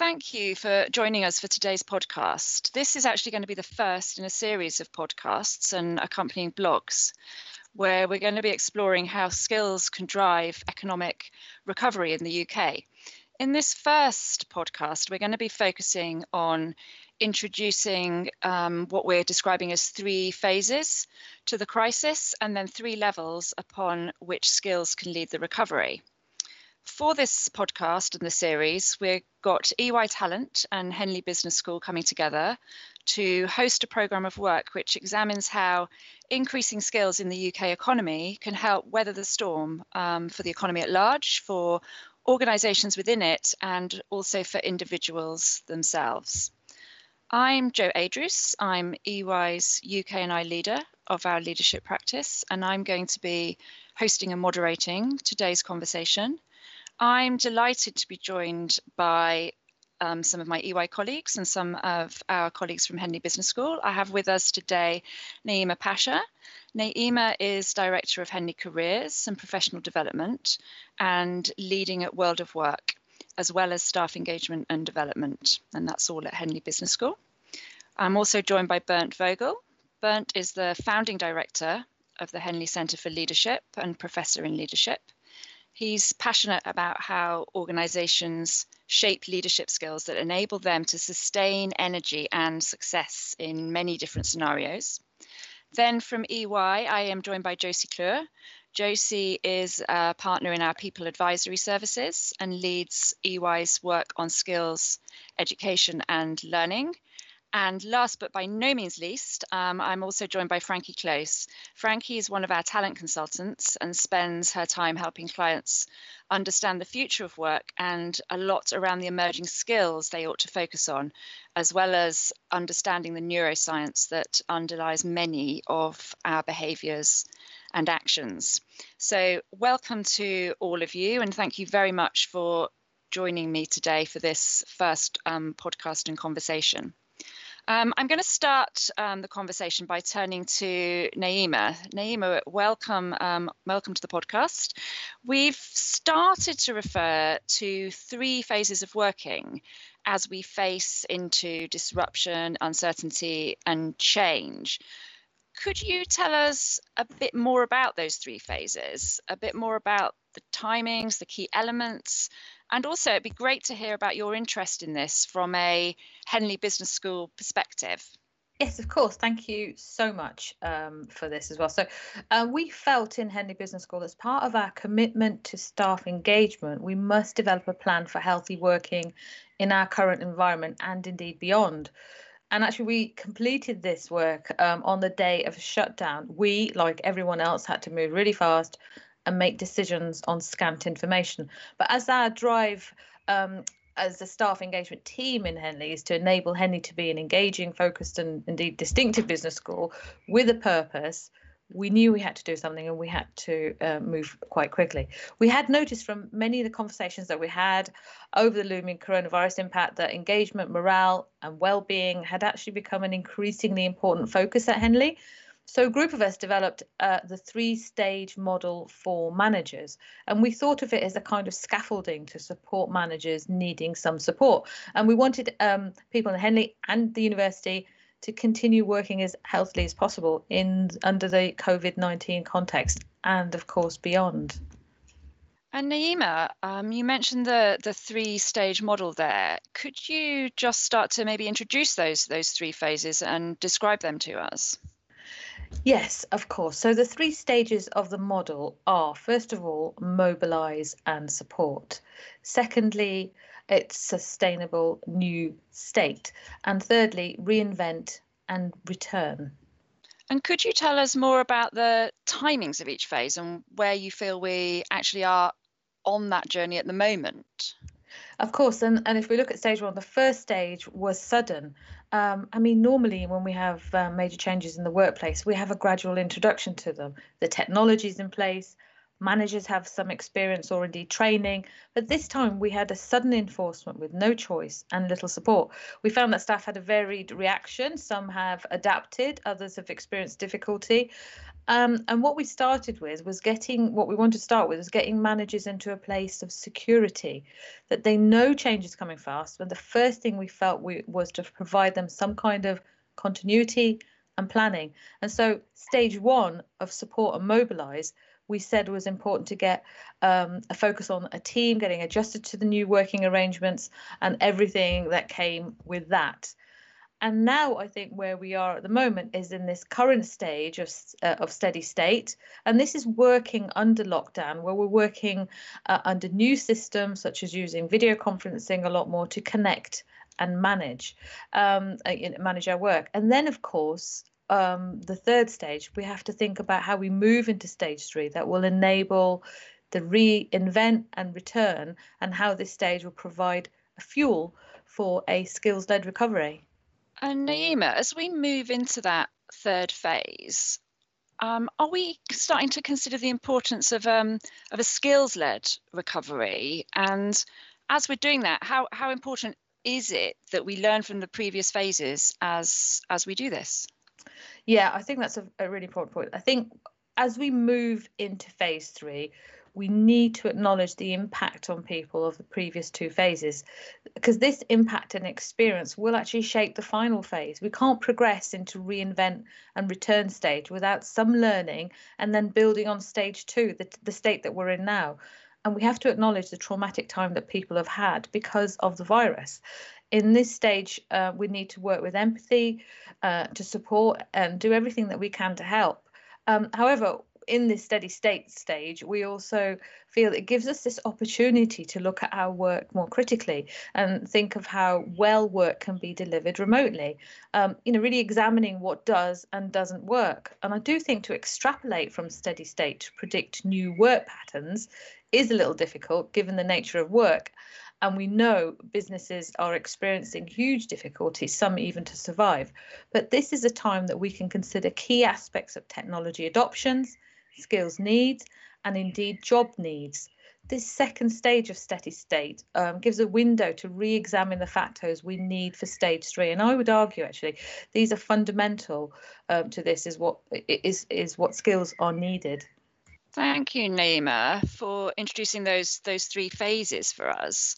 thank you for joining us for today's podcast. This is actually going to be the first in a series of podcasts and accompanying blogs, where we're going to be exploring how skills can drive economic recovery in the UK. In this first podcast, we're going to be focusing on introducing what we're describing as 3 phases to the crisis, and then 3 levels upon which skills can lead the recovery. For this podcast and the series, we've got EY Talent and Henley Business School coming together to host a programme of work which examines how increasing skills in the UK economy can help weather the storm for the economy at large, for organisations within it, and also for individuals themselves. I'm Jo Adrous. I'm EY's UK and I leader of our leadership practice, and I'm going to be hosting and moderating today's conversation. I'm delighted to be joined by some of my EY colleagues and some of our colleagues from Henley Business School. I have with us today Naeema Pasha. Naeema is Director of Henley Careers and Professional Development and leading at World of Work, as well as staff engagement and development, and that's all at Henley Business School. I'm also joined by Bernd Vogel. Bernd is the founding director of the Henley Centre for Leadership and Professor in Leadership. He's passionate about how organisations shape leadership skills that enable them to sustain energy and success in many different scenarios. Then from EY, I am joined by Josie Kleur. Josie is a partner in our People Advisory Services and leads EY's work on skills, education and learning. And last but by no means least, I'm also joined by Frankie Close. Frankie is one of our talent consultants and spends her time helping clients understand the future of work and a lot around the emerging skills they ought to focus on, as well as understanding the neuroscience that underlies many of our behaviours and actions. So welcome to all of you, and thank you very much for joining me today for this first podcast and conversation. I'm going to start the conversation by turning to Naeema. Naeema, welcome to the podcast. We've started to refer to 3 phases of working as we face into disruption, uncertainty, and change. Could you tell us a bit more about those 3 phases, a bit more about the timings, the key elements? And also, it'd be great to hear about your interest in this from a Henley Business School perspective. Yes, of course. Thank you so much for this as well. So we felt in Henley Business School, as part of our commitment to staff engagement, we must develop a plan for healthy working in our current environment and indeed beyond. And actually, we completed this work on the day of shutdown. We, like everyone else, had to move really fast and make decisions on scant information. But as our drive as a staff engagement team in Henley is to enable Henley to be an engaging, focused and indeed distinctive business school with a purpose, we knew we had to do something and we had to move quite quickly. We had noticed from many of the conversations that we had over the looming coronavirus impact that engagement, morale and well-being had actually become an increasingly important focus at Henley. So a group of us developed the 3-stage model for managers, and we thought of it as a kind of scaffolding to support managers needing some support. And we wanted people in Henley and the university to continue working as healthily as possible under the COVID-19 context and, of course, beyond. And Naeema, you mentioned the 3-stage model there. Could you just start to maybe introduce those 3 phases and describe them to us? Yes, of course. So the 3 stages of the model are, first of all, mobilise and support. Secondly, it's sustainable new state. And thirdly, reinvent and return. And could you tell us more about the timings of each phase and where you feel we actually are on that journey at the moment? Of course, and if we look at stage 1, the first stage was sudden. Normally when we have major changes in the workplace, we have a gradual introduction to them. The technology's in place, Managers have some experience or indeed training, but this time we had a sudden enforcement with no choice and little support. We found that staff had a varied reaction. Some have adapted, others have experienced difficulty. And what we started with was what we wanted to start with was getting managers into a place of security, that they know change is coming fast. But the first thing we felt was to provide them some kind of continuity and planning. And so stage one of support and mobilize, we said was important to get a focus on a team getting adjusted to the new working arrangements and everything that came with that. And now I think where we are at the moment is in this current stage of steady state. And this is working under lockdown, where we're working under new systems, such as using video conferencing a lot more to connect and manage our work. And then, of course, the third stage, we have to think about how we move into stage three that will enable the reinvent and return, and how this stage will provide a fuel for a skills-led recovery. And Naeema, as we move into that third phase, are we starting to consider the importance of a skills-led recovery? And as we're doing that, how important is it that we learn from the previous phases as we do this? Yeah, I think that's a really important point. I think as we move into phase three, we need to acknowledge the impact on people of the previous two phases, because this impact and experience will actually shape the final phase. We can't progress into reinvent and return stage without some learning and then building on stage two, the state that we're in now. And we have to acknowledge the traumatic time that people have had because of the virus. In this stage, we need to work with empathy to support and do everything that we can to help. However, in this steady state stage, we also feel it gives us this opportunity to look at our work more critically and think of how well work can be delivered remotely, really examining what does and doesn't work. And I do think to extrapolate from steady state to predict new work patterns is a little difficult given the nature of work. And we know businesses are experiencing huge difficulties, some even to survive. But this is a time that we can consider key aspects of technology adoptions, skills needs, and indeed job needs. This second stage of steady state gives a window to re-examine the factors we need for stage three. And I would argue, actually, these are fundamental to this, is what skills are needed. Thank you, Naeema, for introducing those three phases for us.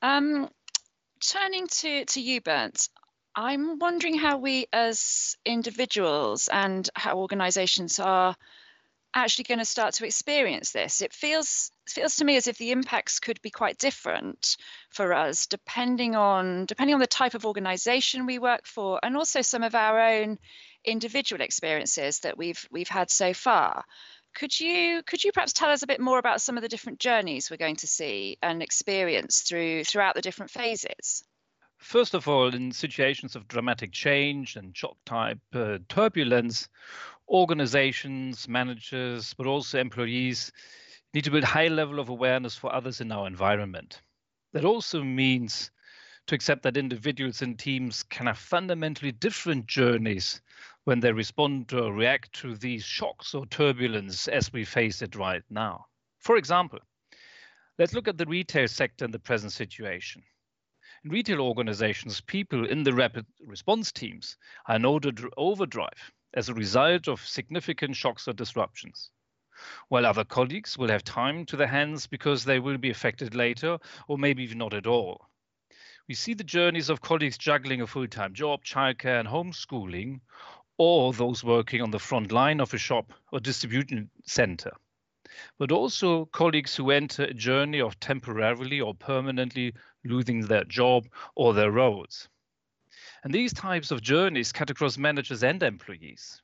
Turning to you, Bernd, I'm wondering how we as individuals and how organisations are actually going to start to experience this. It feels to me as if the impacts could be quite different for us depending on the type of organisation we work for, and also some of our own individual experiences that we've had so far. Could you perhaps tell us a bit more about some of the different journeys we're going to see and experience throughout the different phases? First of all, in situations of dramatic change and shock type turbulence, organizations, managers, but also employees need to build high level of awareness for others in our environment. That also means to accept that individuals and teams can have fundamentally different journeys when they respond or react to these shocks or turbulence as we face it right now. For example, let's look at the retail sector in the present situation. In retail organizations, people in the rapid response teams are in overdrive as a result of significant shocks or disruptions, while other colleagues will have time to their hands because they will be affected later or maybe even not at all. We see the journeys of colleagues juggling a full-time job, childcare and homeschooling, or those working on the front line of a shop or distribution center, but also colleagues who enter a journey of temporarily or permanently losing their job or their roles. And these types of journeys cut across managers and employees.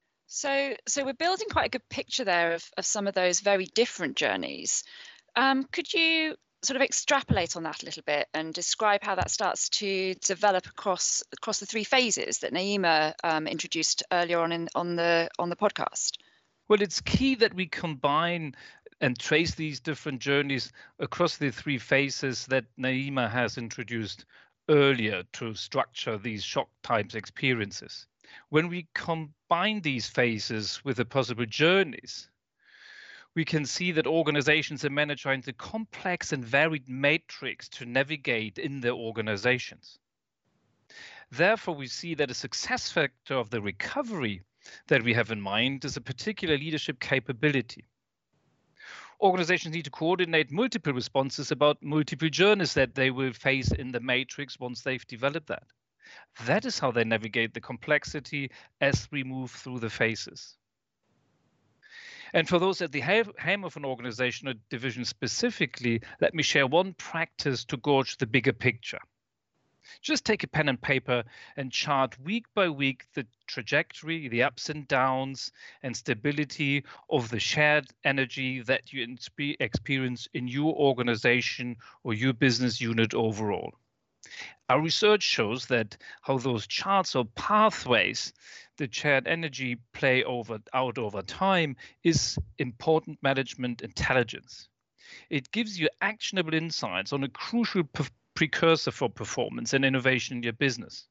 So we're building quite a good picture there of some of those very different journeys. Could you sort of extrapolate on that a little bit and describe how that starts to develop across the three phases that Naeema introduced earlier on the podcast? Well, it's key that we combine and trace these different journeys across the three phases that Naeema has introduced earlier to structure these shock types experiences. When we combine these phases with the possible journeys, we can see that organizations and managers are in the complex and varied matrix to navigate in their organizations. Therefore, we see that a success factor of the recovery that we have in mind is a particular leadership capability. Organizations need to coordinate multiple responses about multiple journeys that they will face in the matrix once they've developed that. That is how they navigate the complexity as we move through the phases. And for those at the helm of an organization or division specifically, let me share one practice to gauge the bigger picture. Just take a pen and paper and chart week by week the trajectory, the ups and downs, and stability of the shared energy that you experience in your organization or your business unit overall. Our research shows that how those charts or pathways the shared energy play out over time is important management intelligence. It gives you actionable insights on a crucial precursor for performance and innovation in your business.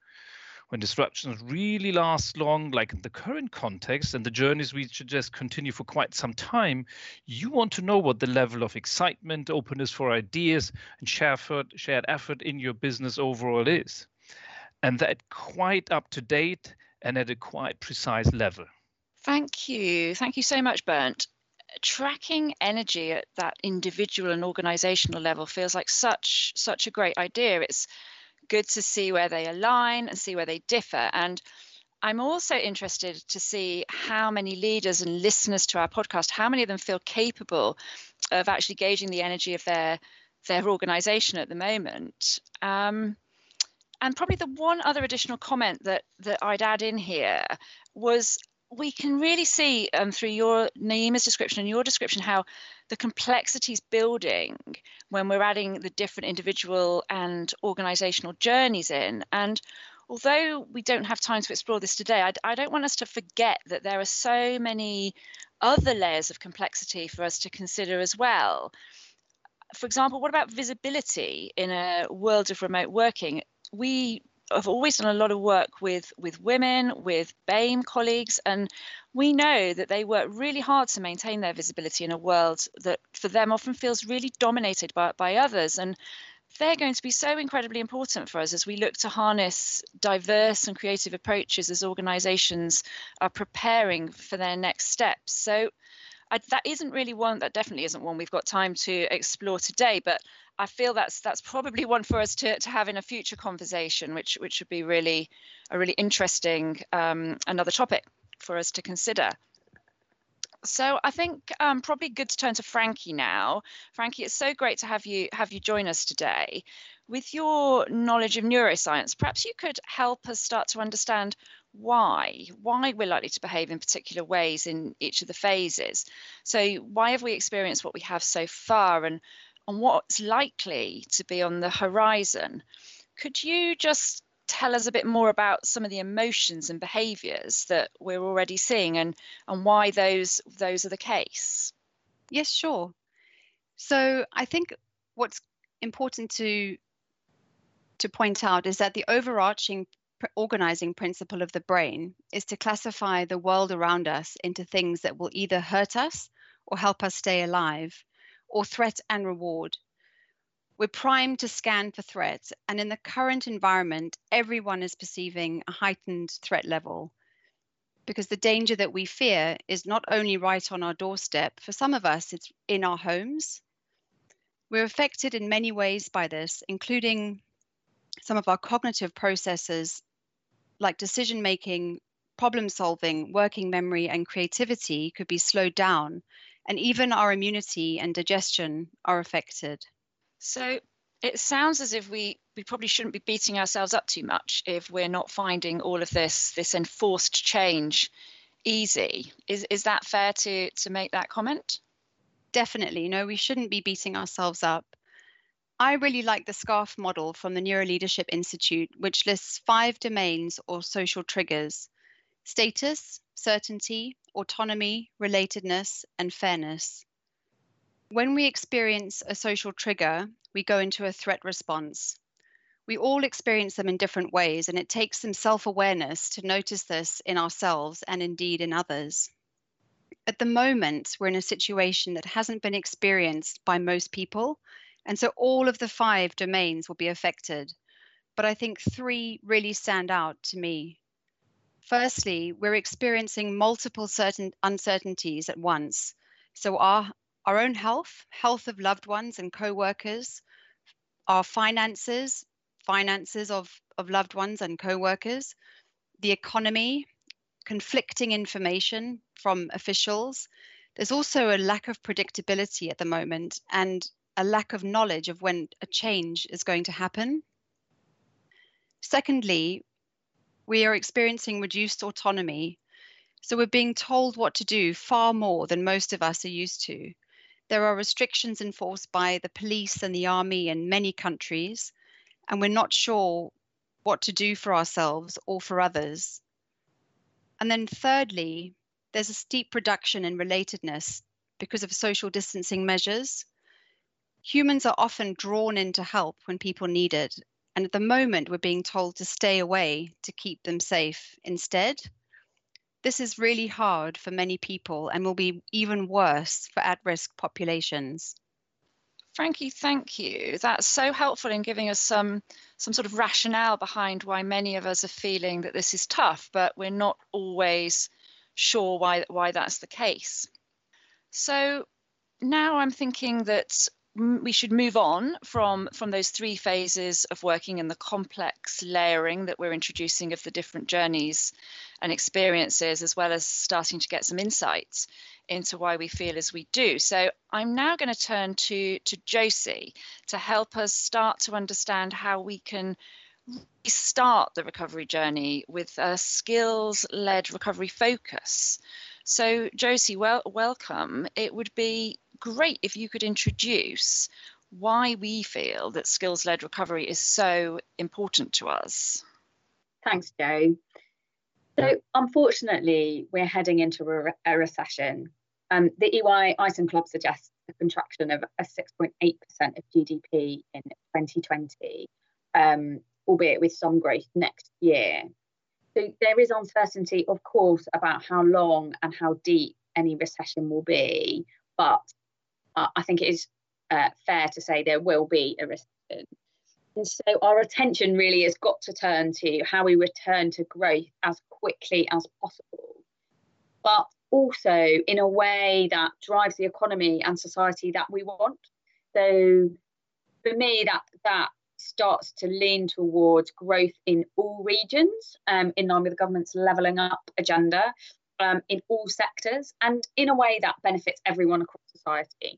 When disruptions really last long, like in the current context, and the journeys we should just continue for quite some time, you want to know what the level of excitement, openness for ideas, and shared effort in your business overall is. And that quite up to date and at a quite precise level. Thank you. Thank you so much, Bernd. Tracking energy at that individual and organizational level feels like such a great idea. It's good to see where they align and see where they differ. And I'm also interested to see how many leaders and listeners to our podcast, how many of them feel capable of actually gauging the energy of their organization at the moment. And probably the one other additional comment that I'd add in here was we can really see through your Naeema's description and your description how the complexity is building when we're adding the different individual and organizational journeys in. And although we don't have time to explore this today, I don't want us to forget that there are so many other layers of complexity for us to consider as well. For example, what about visibility in a world of remote working? We have always done a lot of work with women, with BAME colleagues, and we know that they work really hard to maintain their visibility in a world that for them often feels really dominated by others. And they're going to be so incredibly important for us as we look to harness diverse and creative approaches as organizations are preparing for their next steps. So that definitely isn't one we've got time to explore today, but I feel that's probably one for us to have in a future conversation, which would be a really interesting another topic for us to consider. So I think probably good to turn to Frankie now. Frankie, it's so great to have you join us today. With your knowledge of neuroscience, perhaps you could help us start to understand why we're likely to behave in particular ways in each of the phases. So why have we experienced what we have so far, and what's likely to be on the horizon? Could you just tell us a bit more about some of the emotions and behaviours that we're already seeing, and why those are the case? Yes, sure. So I think what's important to point out is that the overarching organizing principle of the brain is to classify the world around us into things that will either hurt us or help us stay alive, or threat and reward. We're primed to scan for threats, and in the current environment, everyone is perceiving a heightened threat level because the danger that we fear is not only right on our doorstep. For some of us, it's in our homes. We're affected in many ways by this, including some of our cognitive processes like decision-making, problem-solving, working memory, and creativity could be slowed down, and even our immunity and digestion are affected. So it sounds as if we probably shouldn't be beating ourselves up too much if we're not finding all of this enforced change easy. Is that fair to make that comment? Definitely. No, we shouldn't be beating ourselves up. I really like the SCARF model from the Neuroleadership Institute, which lists 5 domains or social triggers: status, certainty, autonomy, relatedness, and fairness. When we experience a social trigger, we go into a threat response. We all experience them in different ways, and it takes some self-awareness to notice this in ourselves and indeed in others. At the moment, we're in a situation that hasn't been experienced by most people. And so all of the 5 domains will be affected. But I think 3 really stand out to me. Firstly, we're experiencing multiple uncertainties at once. So our own health of loved ones and co-workers, our finances of loved ones and co-workers, the economy, conflicting information from officials. There's also a lack of predictability at the moment and a lack of knowledge of when a change is going to happen. Secondly, we are experiencing reduced autonomy. So we're being told what to do far more than most of us are used to. There are restrictions enforced by the police and the army in many countries, and we're not sure what to do for ourselves or for others. And then thirdly, there's a steep reduction in relatedness because of social distancing measures. Humans are often drawn in to help when people need it. And at the moment, we're being told to stay away to keep them safe instead. This is really hard for many people and will be even worse for at-risk populations. Frankie, thank you. That's so helpful in giving us some sort of rationale behind why many of us are feeling that this is tough, but we're not always sure why that's the case. So now I'm thinking that we should move on from those 3 phases of working in the complex layering that we're introducing of the different journeys and experiences, as well as starting to get some insights into why we feel as we do. So I'm now going to turn to Josie to help us start to understand how we can start the recovery journey with a skills-led recovery focus. So Josie, welcome. It would be great if you could introduce why we feel that skills-led recovery is so important to us. Thanks, Jo. So unfortunately, we're heading into a recession. The EY ISOM Club suggests a contraction of 6.8% of GDP in 2020, albeit with some growth next year. So there is uncertainty, of course, about how long and how deep any recession will be, but I think it is fair to say there will be a recession. And so our attention really has got to turn to how we return to growth as quickly as possible, but also in a way that drives the economy and society that we want. So for me, that starts to lean towards growth in all regions, in line with the government's levelling up agenda, in all sectors, and in a way that benefits everyone across society.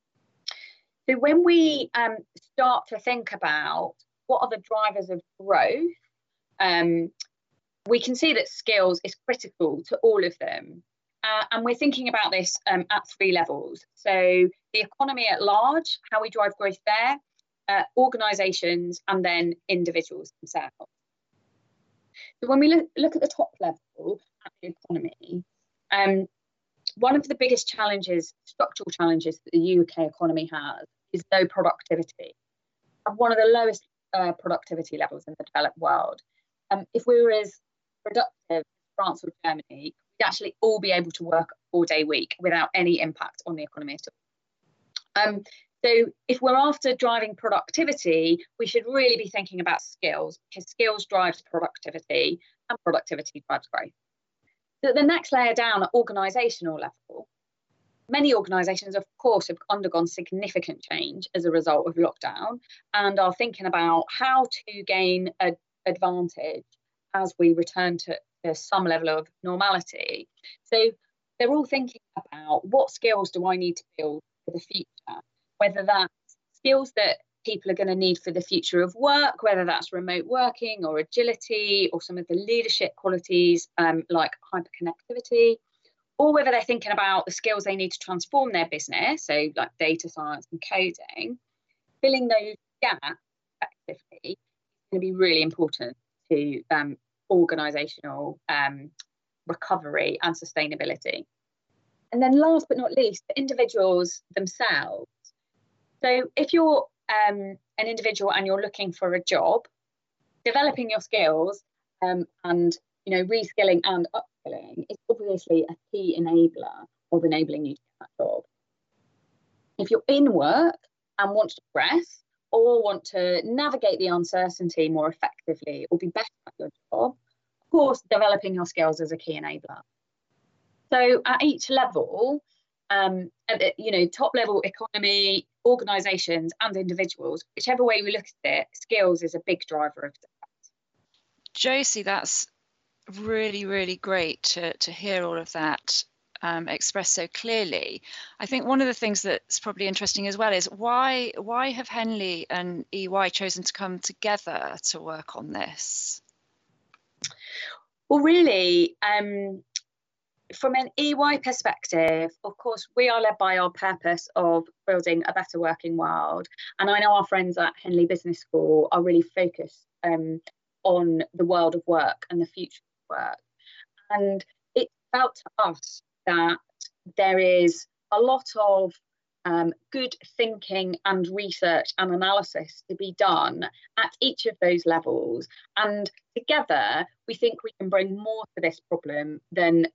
So when we start to think about what are the drivers of growth, we can see that skills is critical to all of them. And we're thinking about this at 3 levels. So the economy at large, how we drive growth there, organisations, and then individuals themselves. So when we look at the top level at the economy, one of the biggest challenges, structural challenges that the UK economy has is low productivity, and one of the lowest productivity levels in the developed world. If we were as productive as France or Germany, we'd actually all be able to work a 4-day week without any impact on the economy at all. So if we're after driving productivity, we should really be thinking about skills, because skills drives productivity and productivity drives growth. So the next layer down at organisational level, many organisations, of course, have undergone significant change as a result of lockdown and are thinking about how to gain an advantage as we return to some level of normality. So they're all thinking about what skills do I need to build for the future, whether that's skills that people are going to need for the future of work, whether that's remote working or agility or some of the leadership qualities like hyperconnectivity, or whether they're thinking about the skills they need to transform their business, so like data science and coding. Filling those gaps effectively is going to be really important to organisational recovery and sustainability. And then last but not least, the individuals themselves. So if you're an individual and you're looking for a job, developing your skills and reskilling and upskilling is obviously a key enabler of enabling you to get that job. If you're in work and want to progress or want to navigate the uncertainty more effectively or be better at your job, of course, developing your skills is a key enabler. So at each level, top level economy, organisations and individuals, whichever way we look at it, skills is a big driver of success. Josie, that's really, really great to hear all of that expressed so clearly. I think one of the things that's probably interesting as well is why have Henley and EY chosen to come together to work on this? Well, really, from an EY perspective, of course, we are led by our purpose of building a better working world. And I know our friends at Henley Business School are really focused on the world of work and the future of work. And it felt to us that there is a lot of good thinking and research and analysis to be done at each of those levels. And together, we think we can bring more to this problem than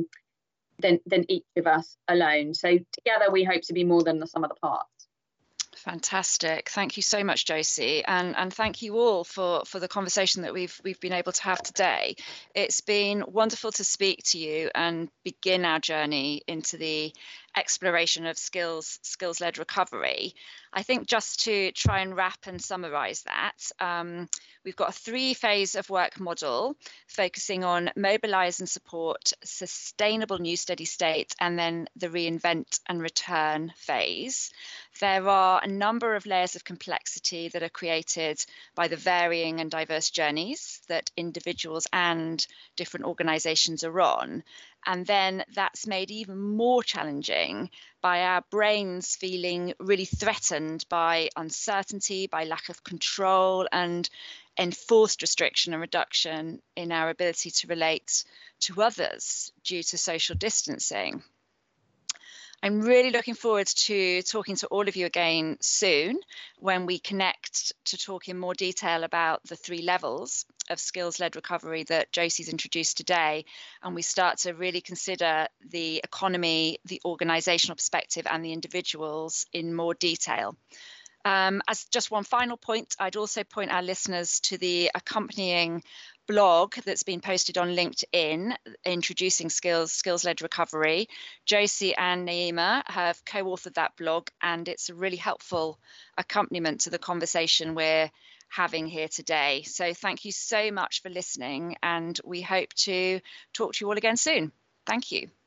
each of us alone. So together, we hope to be more than the sum of the parts. Fantastic. Thank you so much, Josie, and thank you all for the conversation that we've been able to have today. It's been wonderful to speak to you and begin our journey into the exploration of skills-led recovery. I think just to try and wrap and summarise that, we've got a 3-phase of work model focusing on mobilise and support sustainable new steady state and then the reinvent and return phase. There are a number of layers of complexity that are created by the varying and diverse journeys that individuals and different organisations are on. And then that's made even more challenging by our brains feeling really threatened by uncertainty, by lack of control, and enforced restriction and reduction in our ability to relate to others due to social distancing. I'm really looking forward to talking to all of you again soon when we connect to talk in more detail about the 3 levels of skills-led recovery that Josie's introduced today, and we start to really consider the economy, the organisational perspective and the individuals in more detail. As just one final point, I'd also point our listeners to the accompanying blog that's been posted on LinkedIn, introducing skills-led recovery. Josie and Naima have co-authored that blog, and it's a really helpful accompaniment to the conversation we're having here today. So thank you so much for listening, and we hope to talk to you all again soon. Thank you.